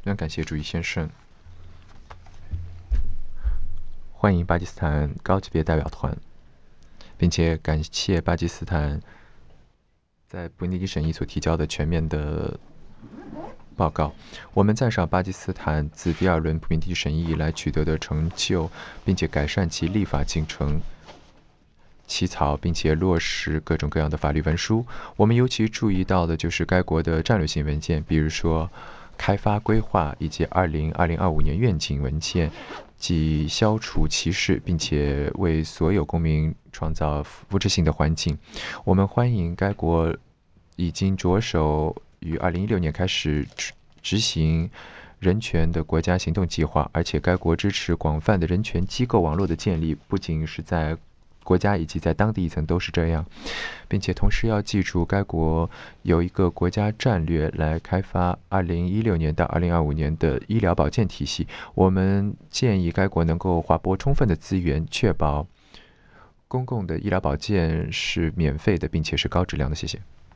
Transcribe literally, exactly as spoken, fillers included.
非常感谢主席先生。欢迎巴基斯坦高级别代表团，并且感谢巴基斯坦在布尼迪审议所提交的全面的报告。我们赞赏巴基斯坦自第二轮普遍地审议以来取得的成就，并且改善其立法进程，起草并且落实各种各样的法律文书。我们尤其注意到的就是该国的战略性文件，比如说开发规划以及二零二零二五年愿景文件，即消除歧视，并且为所有公民创造福祉性的环境。我们欢迎该国已经着手于二零一六年开始执行人权的国家行动计划，而且该国支持广泛的人权机构网络的建立，不仅是在国家以及在当地一层都是这样，并且同时要记住，该国有一个国家战略来开发二零一六年到二零二五年的医疗保健体系。我们建议该国能够划拨充分的资源，确保公共的医疗保健是免费的，并且是高质量的。谢谢。